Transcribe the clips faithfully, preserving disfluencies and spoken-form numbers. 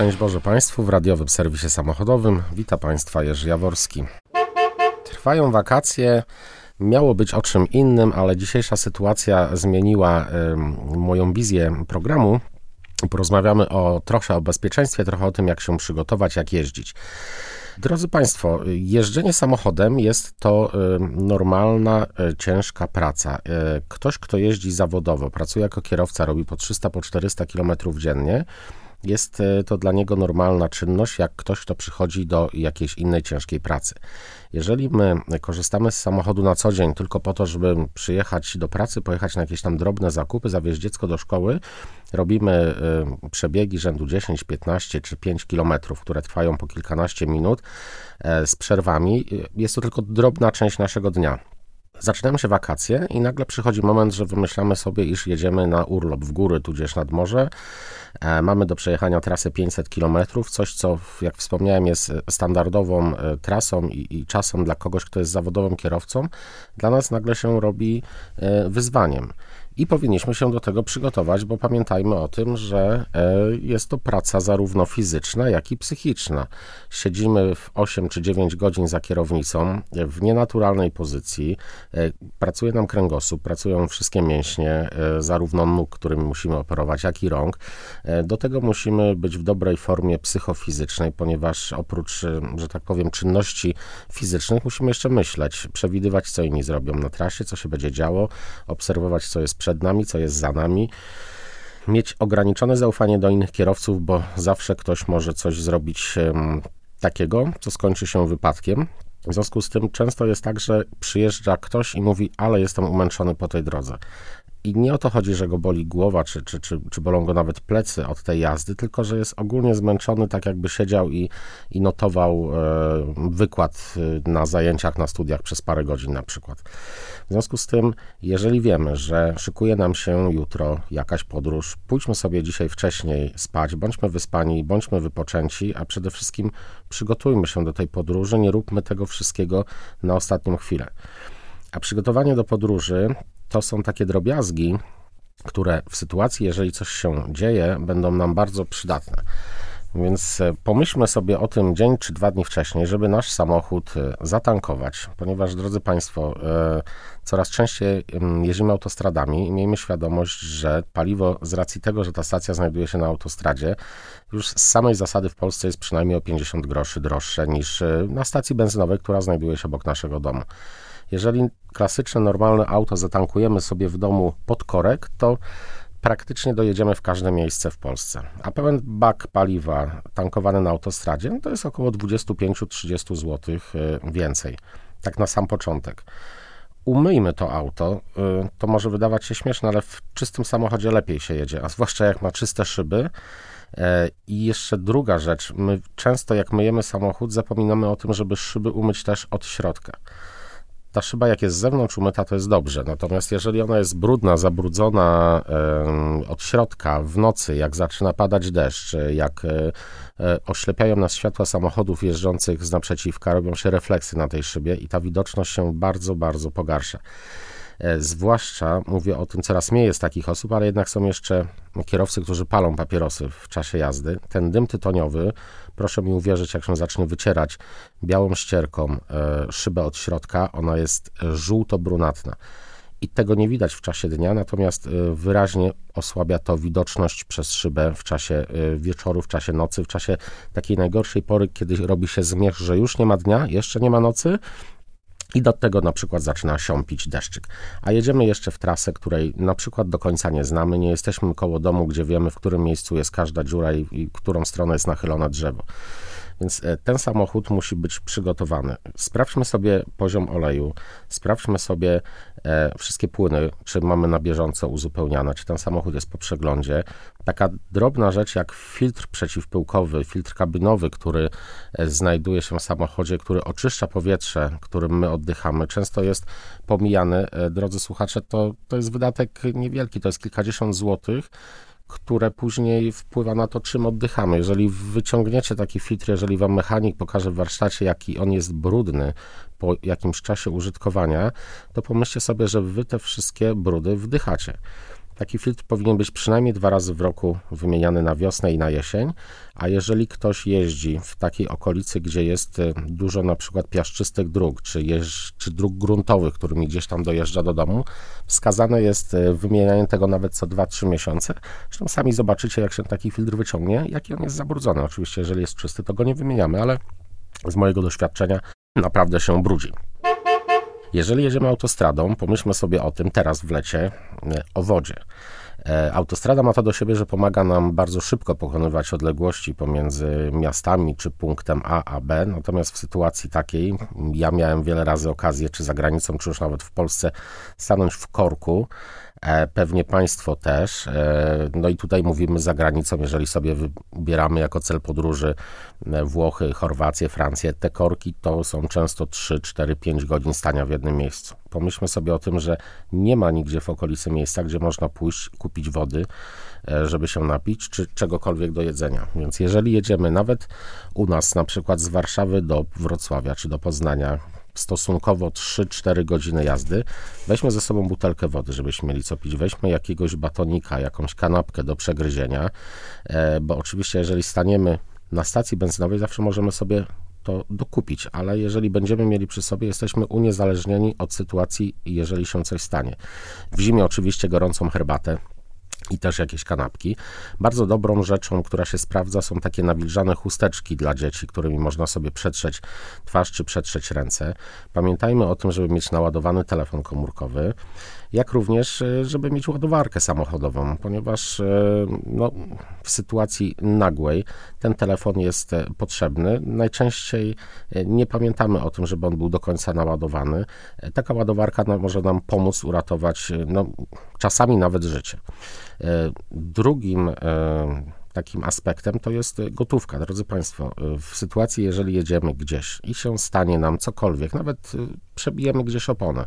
Szczęść Boże Państwu w radiowym serwisie samochodowym. Witam Państwa Jerzy Jaworski. Trwają wakacje, miało być o czym innym, ale dzisiejsza sytuacja zmieniła y, moją wizję programu. Porozmawiamy o, trochę o bezpieczeństwie, trochę o tym, jak się przygotować, jak jeździć. Drodzy Państwo, jeżdżenie samochodem jest to y, normalna, y, ciężka praca. Y, ktoś, kto jeździ zawodowo, pracuje jako kierowca, robi po trzysta, po czterysta kilometrów dziennie, jest to dla niego normalna czynność, jak ktoś, kto przychodzi do jakiejś innej ciężkiej pracy. Jeżeli my korzystamy z samochodu na co dzień tylko po to, żeby przyjechać do pracy, pojechać na jakieś tam drobne zakupy, zawieźć dziecko do szkoły, robimy przebiegi rzędu dziesięć, piętnaście czy pięć kilometrów, które trwają po kilkanaście minut z przerwami, jest to tylko drobna część naszego dnia. Zaczynają się wakacje i nagle przychodzi moment, że wymyślamy sobie, iż jedziemy na urlop w góry, tudzież nad morze. E, mamy do przejechania trasę pięćset kilometrów, coś co, jak wspomniałem, jest standardową e, trasą i, i czasem dla kogoś, kto jest zawodowym kierowcą, dla nas nagle się robi e, wyzwaniem. I powinniśmy się do tego przygotować, bo pamiętajmy o tym, że jest to praca zarówno fizyczna, jak i psychiczna. Siedzimy w osiem czy dziewięć godzin za kierownicą w nienaturalnej pozycji, pracuje nam kręgosłup, pracują wszystkie mięśnie, zarówno nóg, którymi musimy operować, jak i rąk. Do tego musimy być w dobrej formie psychofizycznej, ponieważ oprócz, że tak powiem, czynności fizycznych musimy jeszcze myśleć, przewidywać, co inni zrobią na trasie, co się będzie działo, obserwować, co jest przed nami, co jest za nami, mieć ograniczone zaufanie do innych kierowców, bo zawsze ktoś może coś zrobić um, takiego, co skończy się wypadkiem. W związku z tym często jest tak, że przyjeżdża ktoś i mówi, ale jestem umęczony po tej drodze. I nie o to chodzi, że go boli głowa, czy, czy, czy, czy bolą go nawet plecy od tej jazdy, tylko że jest ogólnie zmęczony, tak jakby siedział i, i notował e, wykład na zajęciach, na studiach przez parę godzin na przykład. W związku z tym, jeżeli wiemy, że szykuje nam się jutro jakaś podróż, pójdźmy sobie dzisiaj wcześniej spać, bądźmy wyspani, bądźmy wypoczęci, a przede wszystkim przygotujmy się do tej podróży, nie róbmy tego wszystkiego na ostatnią chwilę. A przygotowanie do podróży to są takie drobiazgi, które w sytuacji, jeżeli coś się dzieje, będą nam bardzo przydatne. Więc pomyślmy sobie o tym dzień czy dwa dni wcześniej, żeby nasz samochód zatankować, ponieważ, drodzy Państwo, coraz częściej jeździmy autostradami i miejmy świadomość, że paliwo z racji tego, że ta stacja znajduje się na autostradzie, już z samej zasady w Polsce jest przynajmniej o pięćdziesiąt groszy droższe niż na stacji benzynowej, która znajduje się obok naszego domu. Jeżeli klasyczne, normalne auto zatankujemy sobie w domu pod korek, to praktycznie dojedziemy w każde miejsce w Polsce. A pełen bak paliwa tankowany na autostradzie, no to jest około dwadzieścia pięć do trzydziestu złotych więcej. Tak na sam początek. Umyjmy to auto, to może wydawać się śmieszne, ale w czystym samochodzie lepiej się jedzie, a zwłaszcza jak ma czyste szyby. I jeszcze druga rzecz, my często jak myjemy samochód, zapominamy o tym, żeby szyby umyć też od środka. Ta szyba, jak jest z zewnątrz umyta, to jest dobrze. Natomiast jeżeli ona jest brudna, zabrudzona e, od środka w nocy, jak zaczyna padać deszcz, jak e, oślepiają nas światła samochodów jeżdżących z naprzeciwka, robią się refleksy na tej szybie i ta widoczność się bardzo, bardzo pogarsza. E, zwłaszcza, mówię o tym, coraz mniej jest takich osób, ale jednak są jeszcze kierowcy, którzy palą papierosy w czasie jazdy. Ten dym tytoniowy, proszę mi uwierzyć, jak się zacznie wycierać białą ścierką e, szybę od środka, ona jest żółto-brunatna. I tego nie widać w czasie dnia, natomiast e, wyraźnie osłabia to widoczność przez szybę w czasie e, wieczoru, w czasie nocy, w czasie takiej najgorszej pory, kiedy robi się zmierzch, że już nie ma dnia, jeszcze nie ma nocy, i do tego na przykład zaczyna siąpić deszczyk. A jedziemy jeszcze w trasę, której na przykład do końca nie znamy, nie jesteśmy koło domu, gdzie wiemy, w którym miejscu jest każda dziura i, i którą stronę jest nachylone drzewo. Więc ten samochód musi być przygotowany. Sprawdźmy sobie poziom oleju, sprawdźmy sobie e, wszystkie płyny, czy mamy na bieżąco uzupełniane, czy ten samochód jest po przeglądzie. Taka drobna rzecz jak filtr przeciwpyłkowy, filtr kabinowy, który e, znajduje się w samochodzie, który oczyszcza powietrze, którym my oddychamy, często jest pomijany. E, drodzy słuchacze, to, to jest wydatek niewielki, to jest kilkadziesiąt złotych, które później wpływa na to, czym oddychamy. Jeżeli wyciągniecie taki filtr, jeżeli wam mechanik pokaże w warsztacie, jaki on jest brudny po jakimś czasie użytkowania, to pomyślcie sobie, że wy te wszystkie brudy wdychacie. Taki filtr powinien być przynajmniej dwa razy w roku wymieniany na wiosnę i na jesień, a jeżeli ktoś jeździ w takiej okolicy, gdzie jest dużo na przykład piaszczystych dróg, czy, jeż, czy dróg gruntowych, którymi gdzieś tam dojeżdża do domu, wskazane jest wymienianie tego nawet co dwa trzy miesiące. Zresztą sami zobaczycie, jak się taki filtr wyciągnie, jaki on jest zabrudzony. Oczywiście, jeżeli jest czysty, to go nie wymieniamy, ale z mojego doświadczenia naprawdę się brudzi. Jeżeli jedziemy autostradą, pomyślmy sobie o tym teraz w lecie, o wodzie. Autostrada ma to do siebie, że pomaga nam bardzo szybko pokonywać odległości pomiędzy miastami czy punktem A a B, natomiast w sytuacji takiej, ja miałem wiele razy okazję, czy za granicą, czy już nawet w Polsce, stanąć w korku, pewnie Państwo też, no i tutaj mówimy za granicą, jeżeli sobie wybieramy jako cel podróży Włochy, Chorwację, Francję, te korki to są często trzy, cztery, pięć godzin stania w jednym miejscu. Pomyślmy sobie o tym, że nie ma nigdzie w okolicy miejsca, gdzie można pójść, kupić wody, żeby się napić, czy czegokolwiek do jedzenia. Więc jeżeli jedziemy nawet u nas, na przykład z Warszawy do Wrocławia, czy do Poznania, stosunkowo trzy cztery godziny jazdy, weźmy ze sobą butelkę wody, żebyśmy mieli co pić, weźmy jakiegoś batonika, jakąś kanapkę do przegryzienia, bo oczywiście jeżeli staniemy na stacji benzynowej, zawsze możemy sobie to dokupić, ale jeżeli będziemy mieli przy sobie, jesteśmy uniezależnieni od sytuacji, jeżeli się coś stanie. W zimie oczywiście gorącą herbatę i też jakieś kanapki. Bardzo dobrą rzeczą, która się sprawdza, są takie nawilżane chusteczki dla dzieci, którymi można sobie przetrzeć twarz czy przetrzeć ręce. Pamiętajmy o tym, żeby mieć naładowany telefon komórkowy, jak również, żeby mieć ładowarkę samochodową, ponieważ no, w sytuacji nagłej ten telefon jest potrzebny. Najczęściej nie pamiętamy o tym, żeby on był do końca naładowany. Taka ładowarka no, może nam pomóc uratować no, czasami nawet życie. Drugim takim aspektem to jest gotówka. Drodzy Państwo, w sytuacji, jeżeli jedziemy gdzieś i się stanie nam cokolwiek, nawet przebijemy gdzieś oponę,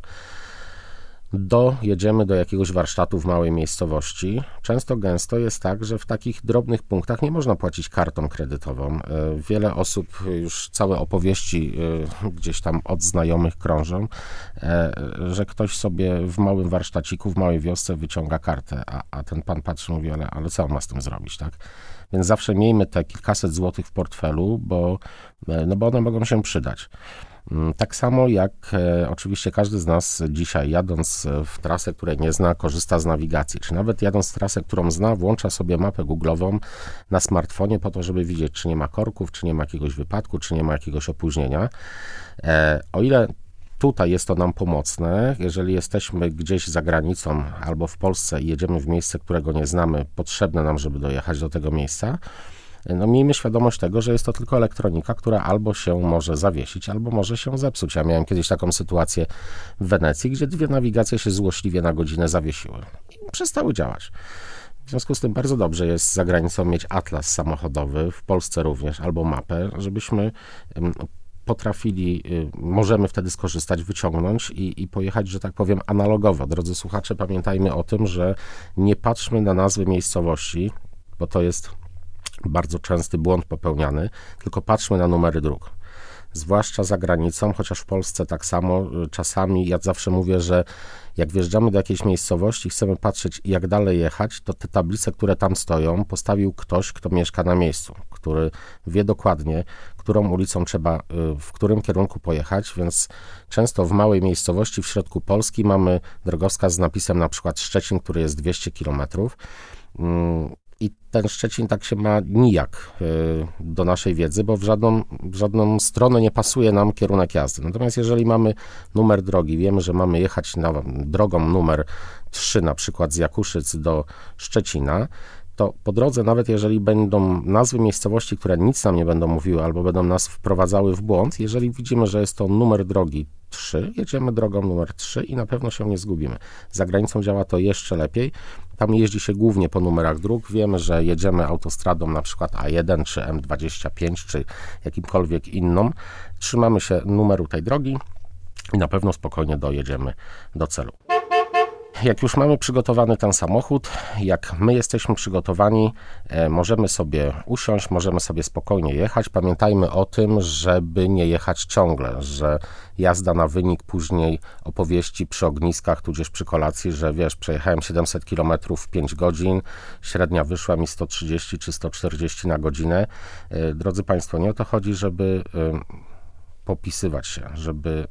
dojedziemy do jakiegoś warsztatu w małej miejscowości. Często gęsto jest tak, że w takich drobnych punktach nie można płacić kartą kredytową. Wiele osób, już całe opowieści gdzieś tam od znajomych krążą, że ktoś sobie w małym warsztaciku, w małej wiosce wyciąga kartę, a, a ten pan patrzy i mówi, ale, ale co on ma z tym zrobić, tak? Więc zawsze miejmy te kilkaset złotych w portfelu, bo, no bo one mogą się przydać. Tak samo jak e, oczywiście każdy z nas dzisiaj jadąc w trasę, której nie zna, korzysta z nawigacji, czy nawet jadąc trasę, którą zna, włącza sobie mapę Google'ową na smartfonie po to, żeby widzieć, czy nie ma korków, czy nie ma jakiegoś wypadku, czy nie ma jakiegoś opóźnienia. E, o ile tutaj jest to nam pomocne, jeżeli jesteśmy gdzieś za granicą albo w Polsce i jedziemy w miejsce, którego nie znamy, potrzebne nam, żeby dojechać do tego miejsca, no miejmy świadomość tego, że jest to tylko elektronika, która albo się może zawiesić, albo może się zepsuć. Ja miałem kiedyś taką sytuację w Wenecji, gdzie dwie nawigacje się złośliwie na godzinę zawiesiły i przestały działać. W związku z tym bardzo dobrze jest za granicą mieć atlas samochodowy, w Polsce również, albo mapę, żebyśmy potrafili, możemy wtedy skorzystać, wyciągnąć i, i pojechać, że tak powiem, analogowo. Drodzy słuchacze, pamiętajmy o tym, że nie patrzmy na nazwy miejscowości, bo to jest bardzo częsty błąd popełniany, tylko patrzmy na numery dróg. Zwłaszcza za granicą, chociaż w Polsce tak samo czasami, ja zawsze mówię, że jak wjeżdżamy do jakiejś miejscowości, chcemy patrzeć jak dalej jechać, to te tablice, które tam stoją, postawił ktoś, kto mieszka na miejscu, który wie dokładnie, którą ulicą trzeba, w którym kierunku pojechać, więc często w małej miejscowości w środku Polski mamy drogowskaz z napisem na przykład Szczecin, który jest dwieście kilometrów. I ten Szczecin tak się ma nijak do naszej wiedzy, bo w żadną, w żadną stronę nie pasuje nam kierunek jazdy. Natomiast jeżeli mamy numer drogi, wiemy, że mamy jechać na drogą numer trzy, na przykład z Jakuszyc do Szczecina, to po drodze, nawet jeżeli będą nazwy miejscowości, które nic nam nie będą mówiły albo będą nas wprowadzały w błąd, jeżeli widzimy, że jest to numer drogi trzy, jedziemy drogą numer trzy i na pewno się nie zgubimy. Za granicą działa to jeszcze lepiej. Tam jeździ się głównie po numerach dróg. Wiemy, że jedziemy autostradą na przykład A jeden, czy M dwadzieścia pięć, czy jakimkolwiek inną. Trzymamy się numeru tej drogi i na pewno spokojnie dojedziemy do celu. jak już mamy przygotowany ten samochód, jak my jesteśmy przygotowani, możemy sobie usiąść, możemy sobie spokojnie jechać. Pamiętajmy o tym, żeby nie jechać ciągle, że jazda na wynik później opowieści przy ogniskach, tudzież przy kolacji, że wiesz, przejechałem siedemset kilometrów w pięć godzin, średnia wyszła mi sto trzydzieści czy sto czterdzieści na godzinę. Drodzy Państwo, nie o to chodzi, żeby popisywać się, żeby y,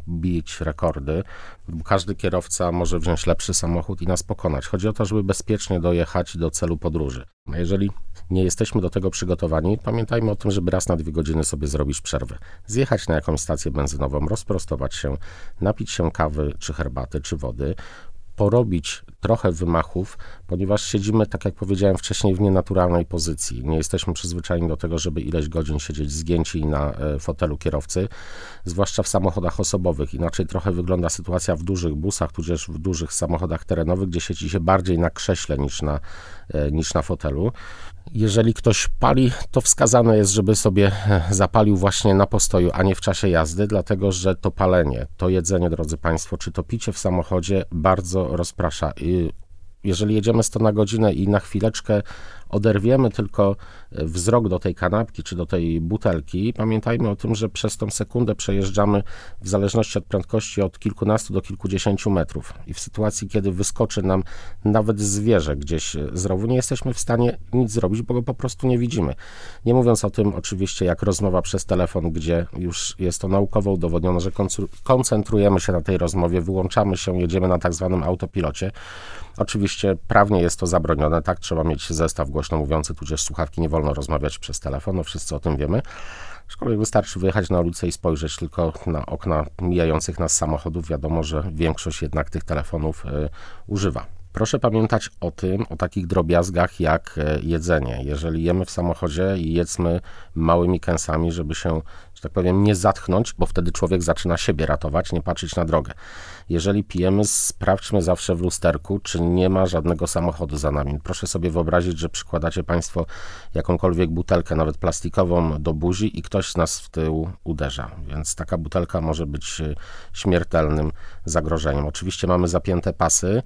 bić rekordy. Każdy kierowca może wziąć lepszy samochód i nas pokonać. Chodzi o to, żeby bezpiecznie dojechać do celu podróży. A jeżeli nie jesteśmy do tego przygotowani, pamiętajmy o tym, żeby raz na dwie godziny sobie zrobić przerwę. Zjechać na jakąś stację benzynową, rozprostować się, napić się kawy, czy herbaty, czy wody, porobić trochę wymachów, ponieważ siedzimy, tak jak powiedziałem wcześniej, w nienaturalnej pozycji. Nie jesteśmy przyzwyczajeni do tego, żeby ileś godzin siedzieć zgięci na fotelu kierowcy, zwłaszcza w samochodach osobowych. Inaczej trochę wygląda sytuacja w dużych busach, tudzież w dużych samochodach terenowych, gdzie siedzi się bardziej na krześle niż na, niż na fotelu. Jeżeli ktoś pali, to wskazane jest, żeby sobie zapalił właśnie na postoju, a nie w czasie jazdy, dlatego że to palenie, to jedzenie, drodzy Państwo, czy to picie w samochodzie bardzo rozprasza. I jeżeli jedziemy sto na godzinę i na chwileczkę oderwiemy tylko wzrok do tej kanapki czy do tej butelki, pamiętajmy o tym, że przez tą sekundę przejeżdżamy w zależności od prędkości od kilkunastu do kilkudziesięciu metrów. I w sytuacji, kiedy wyskoczy nam nawet zwierzę gdzieś z rowu, nie jesteśmy w stanie nic zrobić, bo go po prostu nie widzimy. Nie mówiąc o tym oczywiście, jak rozmowa przez telefon, gdzie już jest to naukowo udowodnione, że koncentrujemy się na tej rozmowie, wyłączamy się, jedziemy na tak zwanym autopilocie. Oczywiście prawnie jest to zabronione, tak, trzeba mieć zestaw głośno mówiący, tudzież słuchawki, nie wolno rozmawiać przez telefon, no wszyscy o tym wiemy. Aczkolwiek wystarczy wyjechać na ulicę i spojrzeć tylko na okna mijających nas samochodów. Wiadomo, że większość jednak tych telefonów y, używa. Proszę pamiętać o tym, o takich drobiazgach jak jedzenie. Jeżeli jemy w samochodzie, jedzmy małymi kęsami, żeby się, że tak powiem, nie zatchnąć, bo wtedy człowiek zaczyna siebie ratować, nie patrzeć na drogę. Jeżeli pijemy, sprawdźmy zawsze w lusterku, czy nie ma żadnego samochodu za nami. Proszę sobie wyobrazić, że przykładacie Państwo jakąkolwiek butelkę, nawet plastikową, do buzi i ktoś z nas w tył uderza. Więc taka butelka może być śmiertelnym zagrożeniem. Oczywiście mamy zapięte pasy,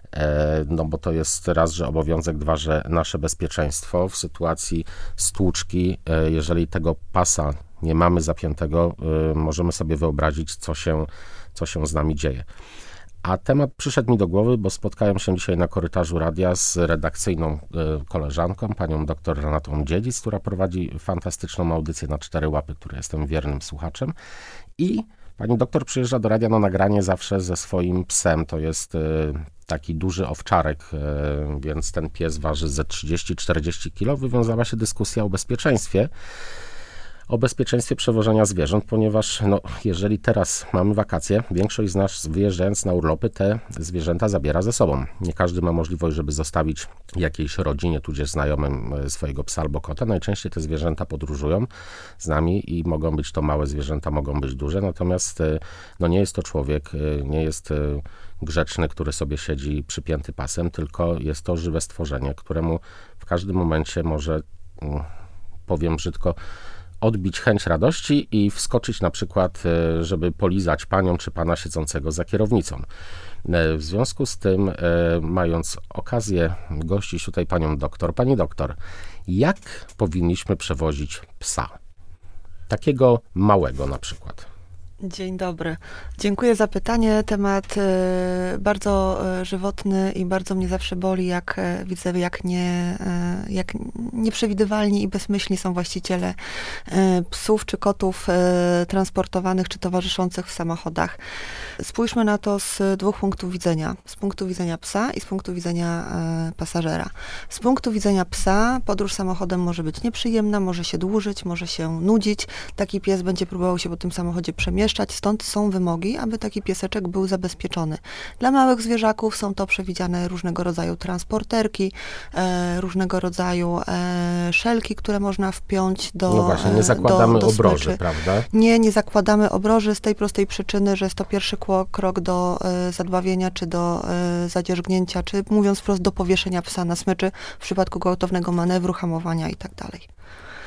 no bo to jest raz, że obowiązek, dwa, że nasze bezpieczeństwo w sytuacji stłuczki, jeżeli tego pasa nie mamy zapiętego, możemy sobie wyobrazić, co się, co się z nami dzieje. A temat przyszedł mi do głowy, bo spotkałem się dzisiaj na korytarzu radia z redakcyjną koleżanką, panią dr Renatą Dziedzic, która prowadzi fantastyczną audycję na cztery łapy, której jestem wiernym słuchaczem, i pani doktor przyjeżdża do radia na nagranie zawsze ze swoim psem. To jest taki duży owczarek, więc ten pies waży ze trzydzieści do czterdziestu kilo. Wywiązała się dyskusja o bezpieczeństwie, o bezpieczeństwie przewożenia zwierząt, ponieważ no, jeżeli teraz mamy wakacje, większość z nas, wyjeżdżając na urlopy, te zwierzęta zabiera ze sobą. Nie każdy ma możliwość, żeby zostawić jakiejś rodzinie, tudzież znajomym swojego psa albo kota. Najczęściej te zwierzęta podróżują z nami i mogą być to małe zwierzęta, mogą być duże, natomiast no, nie jest to człowiek, nie jest grzeczny, który sobie siedzi przypięty pasem, tylko jest to żywe stworzenie, któremu w każdym momencie może, powiem brzydko, odbić chęć radości i wskoczyć na przykład, żeby polizać panią czy pana siedzącego za kierownicą. W związku z tym, mając okazję gościć tutaj panią doktor, pani doktor, jak powinniśmy przewozić psa? Takiego małego na przykład. Dzień dobry. Dziękuję za pytanie. Temat y, bardzo y, żywotny i bardzo mnie zawsze boli, jak y, widzę, jak, nie, y, jak nieprzewidywalni i bezmyślni są właściciele y, psów czy kotów y, transportowanych czy towarzyszących w samochodach. Spójrzmy na to z dwóch punktów widzenia. Z punktu widzenia psa i z punktu widzenia y, pasażera. Z punktu widzenia psa podróż samochodem może być nieprzyjemna, może się dłużyć, może się nudzić. Taki pies będzie próbował się po tym samochodzie przemieszczać. Stąd są wymogi, aby taki pieseczek był zabezpieczony. Dla małych zwierzaków są to przewidziane różnego rodzaju transporterki, e, różnego rodzaju e, szelki, które można wpiąć do No właśnie, nie zakładamy do, do obroży, smyczy. prawda? Nie, nie zakładamy obroży z tej prostej przyczyny, że jest to pierwszy krok do e, zadławienia, czy do e, zadzierzgnięcia, czy mówiąc wprost do powieszenia psa na smyczy w przypadku gwałtownego manewru, hamowania i tak dalej.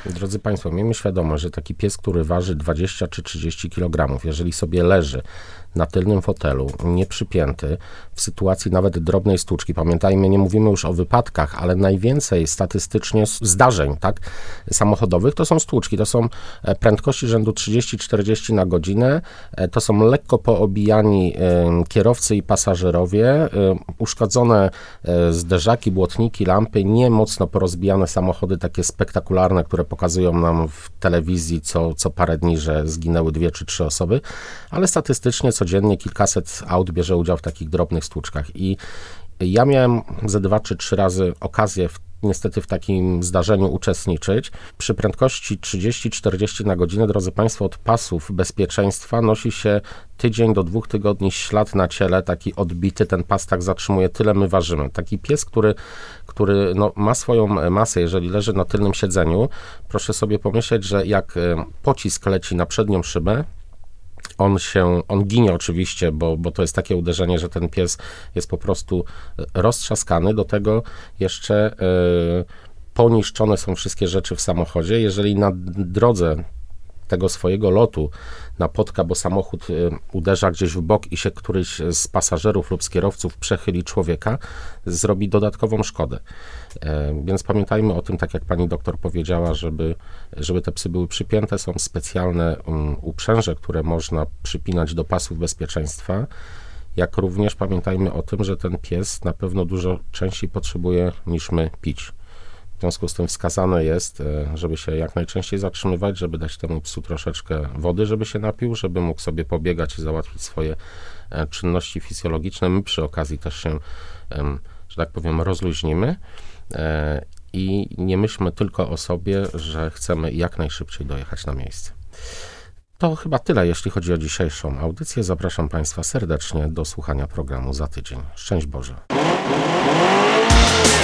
Drodzy Państwo, miejmy świadomość, że taki pies, który waży dwadzieścia czy trzydzieści kilogramów, jeżeli sobie leży na tylnym fotelu, nieprzypięty, w sytuacji nawet drobnej stłuczki, pamiętajmy, nie mówimy już o wypadkach, ale najwięcej statystycznie zdarzeń, tak, samochodowych to są stłuczki, to są prędkości rzędu trzydzieści czterdzieści na godzinę, to są lekko poobijani kierowcy i pasażerowie, uszkodzone zderzaki, błotniki, lampy, nie mocno porozbijane samochody, takie spektakularne, które pokazują nam w telewizji co, co parę dni, że zginęły dwie czy trzy osoby, ale statystycznie codziennie kilkaset aut bierze udział w takich drobnych stłuczkach. I ja miałem ze dwa czy trzy razy okazję w, niestety w takim zdarzeniu uczestniczyć. Przy prędkości trzydzieści czterdzieści na godzinę, drodzy Państwo, od pasów bezpieczeństwa nosi się tydzień do dwóch tygodni ślad na ciele, taki odbity, ten pas tak zatrzymuje, tyle my ważymy. Taki pies, który, który no, ma swoją masę, jeżeli leży na tylnym siedzeniu, proszę sobie pomyśleć, że jak pocisk leci na przednią szybę, On się, on ginie oczywiście, bo, bo to jest takie uderzenie, że ten pies jest po prostu roztrzaskany. Do tego jeszcze y, poniszczone są wszystkie rzeczy w samochodzie. Jeżeli na drodze tego swojego lotu napotka, bo samochód y, uderza gdzieś w bok i się któryś z pasażerów lub z kierowców przechyli człowieka, zrobi dodatkową szkodę. Y, więc pamiętajmy o tym, tak jak pani doktor powiedziała, żeby, żeby te psy były przypięte. Są specjalne um, uprzęże, które można przypinać do pasów bezpieczeństwa. Jak również pamiętajmy o tym, że ten pies na pewno dużo częściej potrzebuje niż my pić. W związku z tym wskazane jest, żeby się jak najczęściej zatrzymywać, żeby dać temu psu troszeczkę wody, żeby się napił, żeby mógł sobie pobiegać i załatwić swoje czynności fizjologiczne. My przy okazji też się, że tak powiem, rozluźnimy i nie myślmy tylko o sobie, że chcemy jak najszybciej dojechać na miejsce. To chyba tyle, jeśli chodzi o dzisiejszą audycję. Zapraszam Państwa serdecznie do słuchania programu za tydzień. Szczęść Boże.